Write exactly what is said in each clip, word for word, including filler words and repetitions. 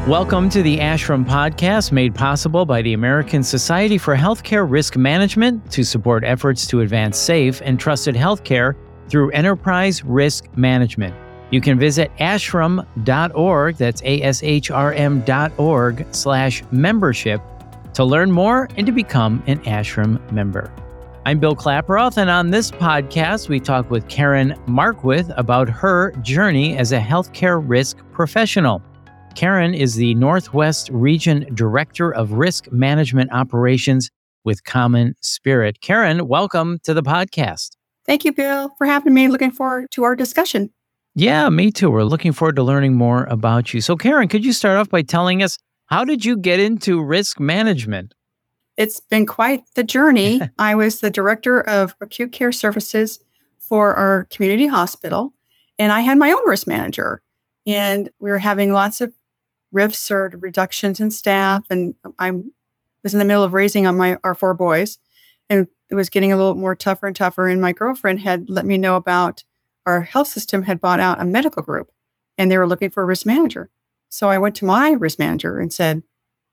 Welcome to the Ashram Podcast, made possible by the American Society for Healthcare Risk Management to support efforts to advance safe and trusted healthcare through enterprise risk management. You can visit ashram dot org, that's A S H R M dot org slash membership to learn more and to become an Ashram member. I'm Bill Klaproth, and on this podcast, we talk with Karen Markwith about her journey as a healthcare risk professional. Karen is the Northwest Region Director of Risk Management Operations with Common Spirit. Karen, welcome to the podcast. Thank you, Bill, for having me. Looking forward to our discussion. Yeah, me too. We're looking forward to learning more about you. So, Karen, could you start off by telling us, how did you get into risk management? It's been quite the journey. I was the Director of Acute Care Services for our community hospital, and I had my own risk manager. And we were having lots of rifts or reductions in staff, and I was in the middle of raising on my our four boys, and it was getting a little more tougher and tougher. And my girlfriend had let me know about our health system had bought out a medical group, and they were looking for a risk manager. So I went to my risk manager and said,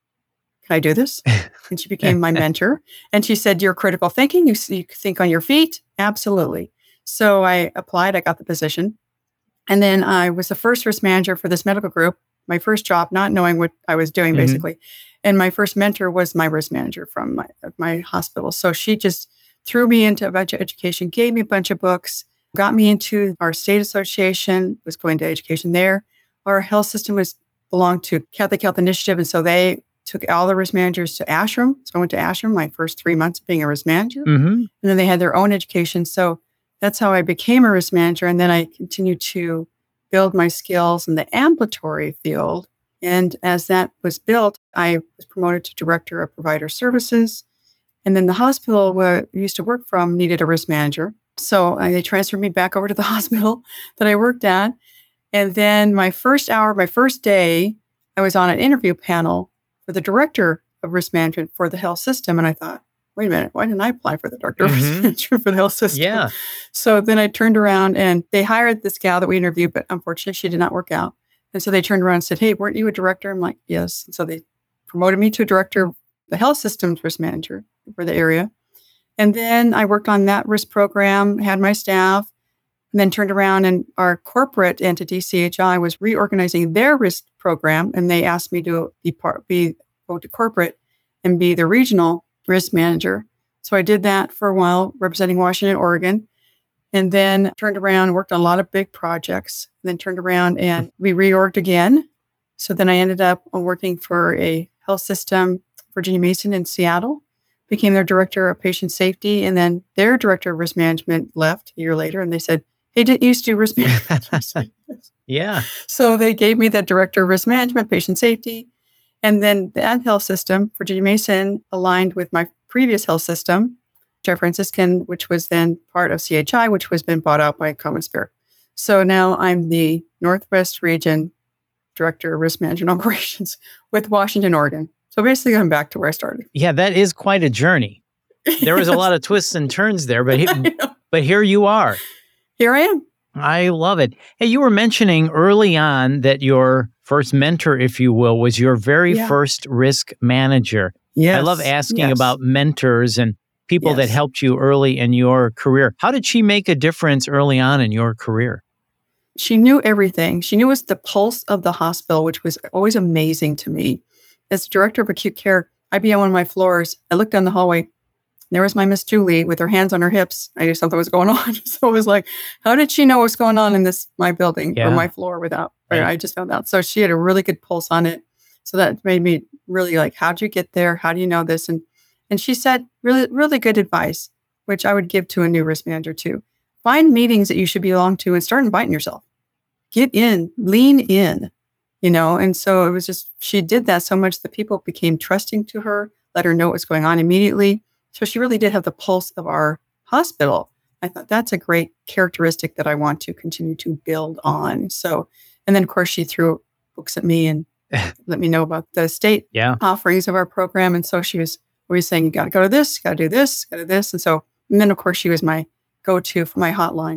"Can I do this?" And she became my mentor. And she said, "You're critical thinking. You, you think on your feet." Absolutely. So I applied. I got the position. And then I was the first risk manager for this medical group, my first job, not knowing what I was doing, mm-hmm. basically. And my first mentor was my risk manager from my, my hospital. So she just threw me into a bunch of education, gave me a bunch of books, got me into our state association, was going to education there. Our health system was belonged to Catholic Health Initiative. And so they took all the risk managers to Ashram. So I went to Ashram my first three months of being a risk manager. Mm-hmm. And then they had their own education. So that's how I became a risk manager. And then I continued to build my skills in the ambulatory field. And as that was built, I was promoted to Director of Provider Services. And then the hospital where I used to work from needed a risk manager. So I, they transferred me back over to the hospital that I worked at. And then my first hour, my first day, I was on an interview panel for the Director of Risk Management for the health system. And I thought, wait a minute, why didn't I apply for the Director of Risk Management for the health system? Yeah. So then I turned around and they hired this gal that we interviewed, but unfortunately she did not work out. And so they turned around and said, "Hey, weren't you a director?" I'm like, "Yes." And so they promoted me to a director of the health system's risk manager for the area. And then I worked on that risk program, had my staff, and then turned around and our corporate entity, C H I, was reorganizing their risk program. And they asked me to be part, be go to corporate and be the regional risk manager. So I did that for a while, representing Washington, Oregon, and then turned around, worked on a lot of big projects, and then turned around and we reorged again. So then I ended up working for a health system, Virginia Mason in Seattle, became their Director of Patient Safety, and then their Director of Risk Management left a year later, and they said, "Hey, didn't you used to do risk management?" Yeah. So So they gave me the Director of Risk Management, Patient Safety. And then that health system, Virginia Mason, aligned with my previous health system, Jeff Franciscan, which was then part of C H I, which was been bought out by Common Spirit. So now I'm the Northwest Region Director of Risk Management Operations with Washington, Oregon. So basically I'm back to where I started. Yeah, that is quite a journey. There was a lot of twists and turns there, but he, but here you are. Here I am. I love it. Hey, you were mentioning early on that your first mentor, if you will, was your very Yeah. first risk manager. Yes. I love asking Yes. about mentors and people that Yes. helped you early in your career. How did she make a difference early on in your career? She knew everything. She knew it was the pulse of the hospital, which was always amazing to me. As Director of Acute Care, I'd be on one of my floors. I looked down the hallway. There was my Miss Julie with her hands on her hips. I knew something was going on. So it was like, how did she know what's going on in this, my building Yeah. or my floor without, or Right. I just found out. So she had a really good pulse on it. So that made me really like, how'd you get there? How do you know this? And, and she said really, really good advice, which I would give to a new risk manager too. Find meetings that you should belong to and start inviting yourself. Get in, lean in, you know? And so it was just, she did that so much that people became trusting to her, let her know what was going on immediately. So she really did have the pulse of our hospital. I thought that's a great characteristic that I want to continue to build on. So, and then of course she threw books at me and let me know about the state Yeah. offerings of our program. And so she was always saying, you got to go to this, got to do this, got to do this. And so, and then of course she was my go-to for my hotline.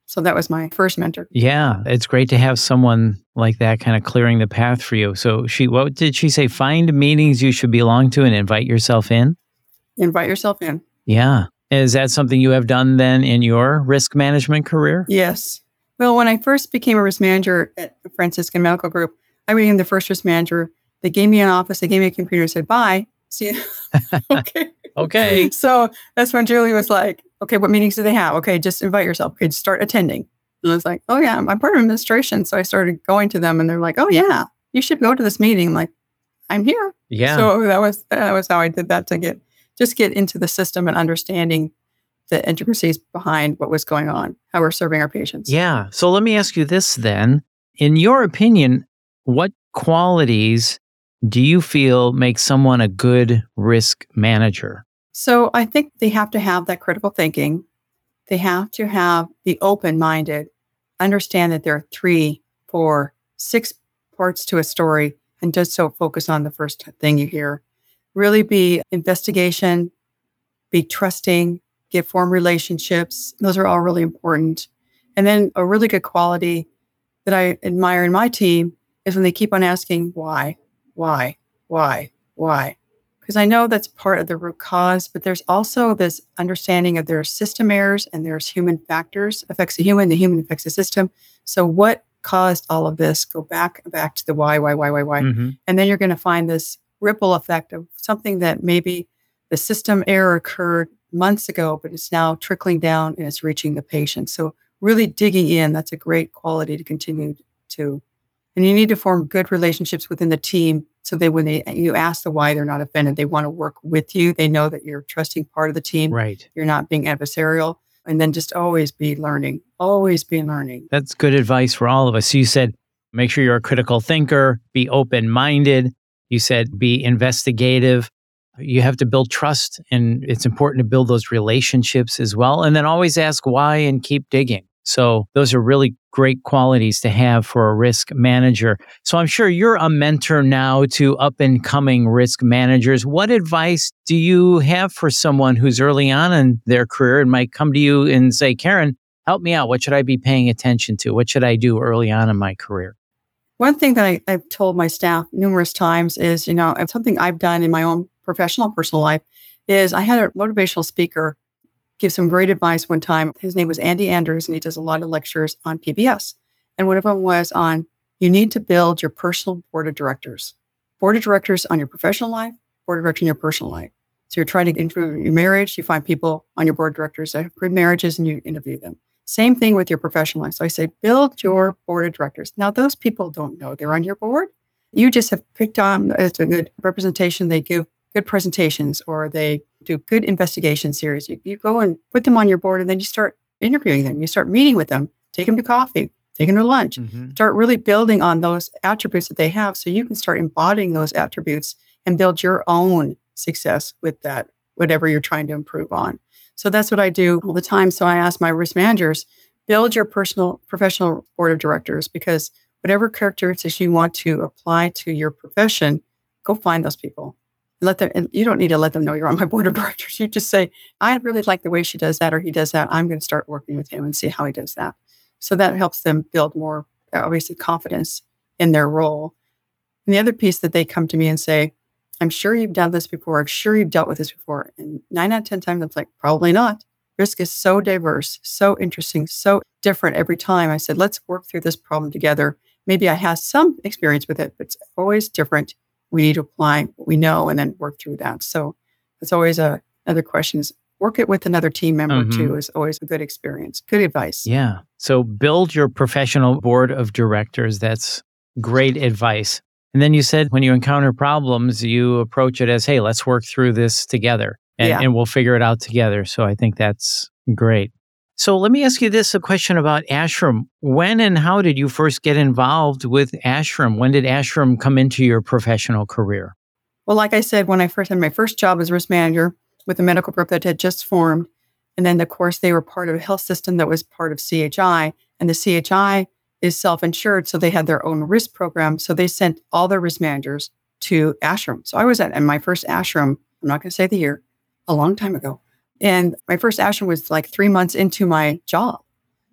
So that was my first mentor. Yeah, it's great to have someone like that kind of clearing the path for you. So she, what did she say? Find meetings you should belong to and invite yourself in? Invite yourself in. Yeah. Is that something you have done then in your risk management career? Yes. Well, when I first became a risk manager at Franciscan Medical Group, I became the first risk manager. They gave me an office, they gave me a computer, said, bye. See you. Okay. Okay. So that's when Julie was like, okay, what meetings do they have? Okay, just invite yourself. Okay, just start attending. And I was like, oh yeah, I'm part of administration. So I started going to them and they're like, oh yeah, you should go to this meeting. I'm like, I'm here. Yeah. So that was that was how I did that to get just get into the system and understanding the intricacies behind what was going on, how we're serving our patients. Yeah. So let me ask you this then. In your opinion, what qualities do you feel make someone a good risk manager? So I think they have to have that critical thinking. They have to have be open-minded, understand that there are three, four, six parts to a story, and just so focus on the first thing you hear. Really be investigation, be trusting, get form relationships. Those are all really important. And then a really good quality that I admire in my team is when they keep on asking why, why, why, why. Because I know that's part of the root cause, but there's also this understanding of there's system errors and there's human factors, affects the human, the human affects the system. So what caused all of this? Go back, back to the why, why, why, why, why. Mm-hmm. And then you're going to find this ripple effect of something that maybe the system error occurred months ago, but it's now trickling down and it's reaching the patient. So really digging in, that's a great quality to continue to. And you need to form good relationships within the team so that when they you ask the why, they're not offended. They want to work with you. They know that you're a trusting part of the team. Right. You're not being adversarial. And then just always be learning, always be learning. That's good advice for all of us. So you said, make sure you're a critical thinker, be open-minded. You said, be investigative. You have to build trust, and it's important to build those relationships as well. And then always ask why and keep digging. So those are really great qualities to have for a risk manager. So I'm sure you're a mentor now to up and coming risk managers. What advice do you have for someone who's early on in their career and might come to you and say, Karen, help me out. What should I be paying attention to? What should I do early on in my career? One thing that I, I've told my staff numerous times is, you know, something I've done in my own professional and personal life is I had a motivational speaker give some great advice one time. His name was Andy Andrews, and he does a lot of lectures on P B S. And one of them was on, you need to build your personal board of directors. Board of directors on your professional life, board of directors in your personal life. So you're trying to improve your marriage, you find people on your board of directors that have good marriages and you interview them. Same thing with your professional life. So I say, build your board of directors. Now, those people don't know they're on your board. You just have picked on, it's a good representation. They give good presentations or they do good investigation series. You, you go and put them on your board and then you start interviewing them. You start meeting with them, take them to coffee, take them to lunch, mm-hmm. Start really building on those attributes that they have so you can start embodying those attributes and build your own success with that, whatever you're trying to improve on. So that's what I do all the time. So I ask my risk managers, build your personal, professional board of directors, because whatever characteristics you want to apply to your profession, go find those people. Let them, and you don't need to let them know you're on my board of directors. You just say, I really like the way she does that or he does that. I'm going to start working with him and see how he does that. So that helps them build more, obviously, confidence in their role. And the other piece that they come to me and say, I'm sure you've done this before. I'm sure you've dealt with this before. And nine out of ten times, I'm like, probably not. Risk is so diverse, so interesting, so different every time. I said, let's work through this problem together. Maybe I have some experience with it, but it's always different. We need to apply what we know and then work through that. So it's always a, another question is work it with another team member mm-hmm. too is always a good experience. Good advice. Yeah. So build your professional board of directors. That's great advice. And then you said when you encounter problems, you approach it as, hey, let's work through this together and, yeah. and we'll figure it out together. So I think that's great. So let me ask you this, a question about Ashram. When and how did you first get involved with Ashram? When did Ashram come into your professional career? Well, like I said, when I first had my first job as risk manager with a medical group that had just formed, and then of course they were part of a health system that was part of C H I, and the C H I is self-insured, so they had their own risk program. So they sent all their risk managers to Ashram. So I was at in my first Ashram, I'm not going to say the year, a long time ago. And my first Ashram was like three months into my job.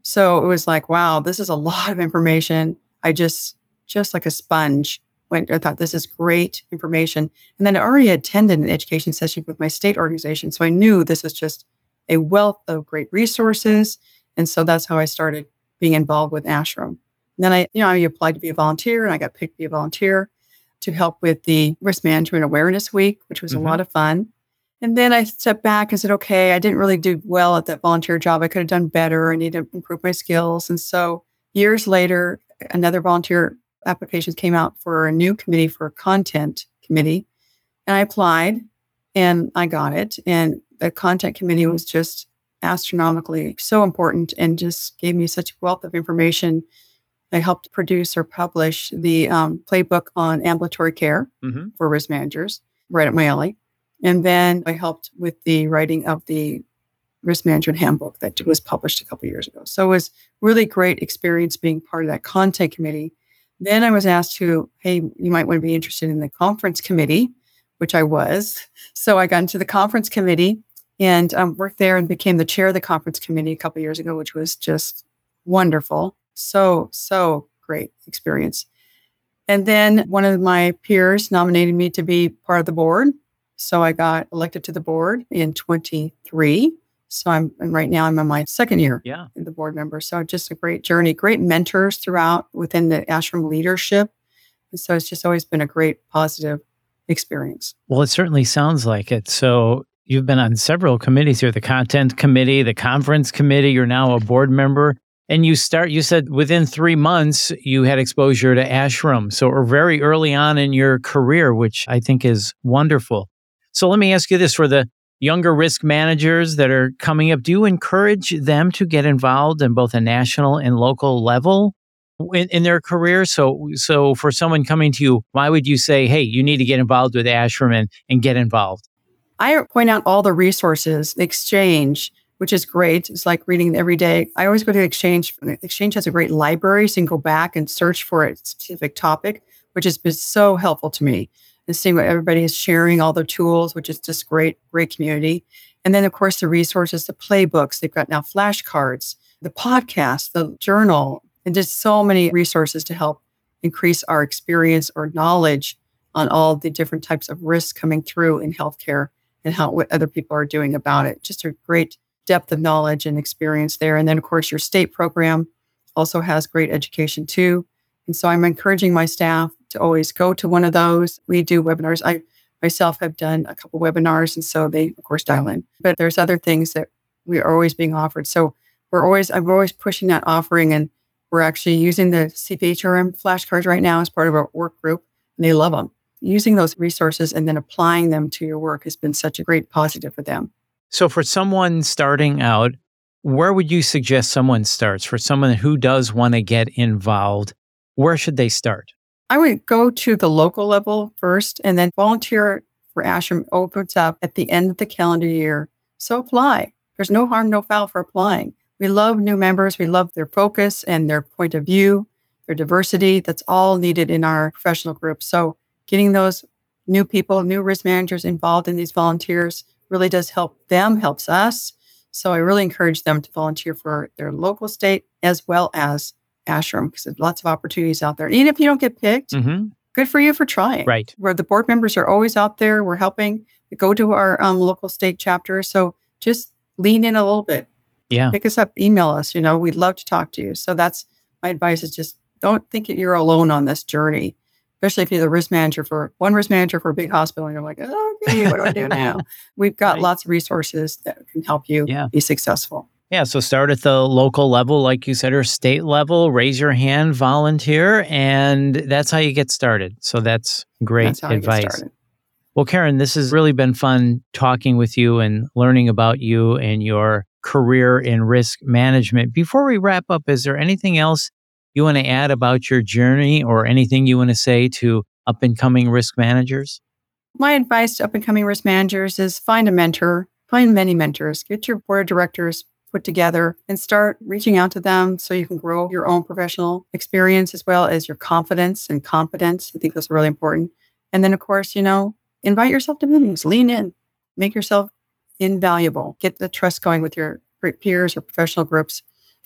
So it was like, wow, this is a lot of information. I just, just like a sponge, went, I thought this is great information. And then I already attended an education session with my state organization. So I knew this is just a wealth of great resources. And so that's how I started being involved with ASHRM. And then I, you know, I applied to be a volunteer and I got picked to be a volunteer to help with the Risk Management Awareness Week, which was mm-hmm. a lot of fun. And then I stepped back and said, okay, I didn't really do well at that volunteer job. I could have done better. I need to improve my skills. And so years later, another volunteer application came out for a new committee for a content committee. And I applied and I got it. And the content committee was just astronomically so important and just gave me such a wealth of information. I helped produce or publish the um, playbook on ambulatory care mm-hmm. for risk managers, right up my alley. And then I helped with the writing of the risk management handbook that was published a couple of years ago. So it was really great experience being part of that content committee. Then I was asked to, hey, you might want to be interested in the conference committee, which I was. So I got into the conference committee and um, worked there and became the chair of the conference committee a couple of years ago, which was just wonderful. So, so great experience. And then one of my peers nominated me to be part of the board. So I got elected to the board in twenty-three. So I'm and right now I'm on my second year yeah. as the board member. So just a great journey, great mentors throughout within the ASHRM leadership. And so it's just always been a great positive experience. Well, it certainly sounds like it. So you've been on several committees here, the content committee, the conference committee, you're now a board member. And you start, you said within three months, you had exposure to ASHRM. So we're very early on in your career, which I think is wonderful. So let me ask you this, for the younger risk managers that are coming up, do you encourage them to get involved in both a national and local level in, in their career? So so for someone coming to you, why would you say, hey, you need to get involved with ASHRM and, and get involved? I point out all the resources, the Exchange, which is great. It's like reading every day. I always go to Exchange. Exchange has a great library, so you can go back and search for a specific topic, which has been so helpful to me. And seeing what everybody is sharing, all their tools, which is just great, great community. And then, of course, the resources, the playbooks. They've got now flashcards, the podcast, the journal, and just so many resources to help increase our experience or knowledge on all the different types of risks coming through in healthcare and how what other people are doing about it. Just a great depth of knowledge and experience there. And then, of course, your state program also has great education too. And so I'm encouraging my staff to always go to one of those. We do webinars. I myself have done a couple webinars, and so they, of course, dial in. But there's other things that we are always being offered. So we're always, I'm always pushing that offering, and we're actually using the C P H R M flashcards right now as part of our work group, and they love them. Using those resources and then applying them to your work has been such a great positive for them. So for someone starting out, where would you suggest someone starts? For someone who does want to get involved, where should they start? I would go to the local level first, and then volunteer for ASHRM opens up at the end of the calendar year. So apply. There's no harm, no foul for applying. We love new members. We love their focus and their point of view, their diversity. That's all needed in our professional group. So getting those new people, new risk managers involved in these volunteers really does help them, helps us. So I really encourage them to volunteer for their local state as well as ASHRM, because there's lots of opportunities out there. Even if you don't get picked, mm-hmm. good for you for trying. Right. Where the board members are always out there. We're helping. We go to our um, local state chapter. So just lean in a little bit. Yeah. Pick us up, email us. You know, we'd love to talk to you. So that's my advice, is just don't think that you're alone on this journey, especially if you're the risk manager for one risk manager for a big hospital and you're like, oh, okay, what do I do now? We've got right. lots of resources that can help you yeah. be successful. Yeah, so start at the local level, like you said, or state level, raise your hand, volunteer, and that's how you get started. So that's great that's how advice. You get started. Well, Karen, this has really been fun talking with you and learning about you and your career in risk management. Before we wrap up, is there anything else you want to add about your journey or anything you want to say to up-and-coming risk managers? My advice to up-and-coming risk managers is find a mentor, find many mentors, get your board of directors put together and start reaching out to them so you can grow your own professional experience as well as your confidence and competence. I think that's really important. And then, of course, you know, invite yourself to meetings, lean in, make yourself invaluable, get the trust going with your peers or professional groups.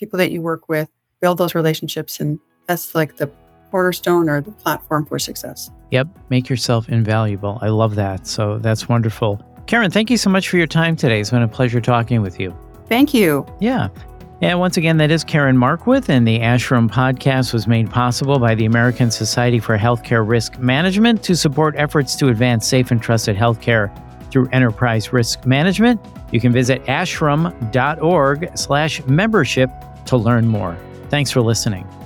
people that you work with, build those relationships. And that's like the cornerstone or the platform for success. Yep. Make yourself invaluable. I love that. So that's wonderful. Karen, thank you so much for your time today. It's been a pleasure talking with you. Thank you. Yeah. And once again, that is Karen Markwith, and the ASHRM podcast was made possible by the American Society for Healthcare Risk Management to support efforts to advance safe and trusted healthcare through enterprise risk management. You can visit ashram dot org slash membership to learn more. Thanks for listening.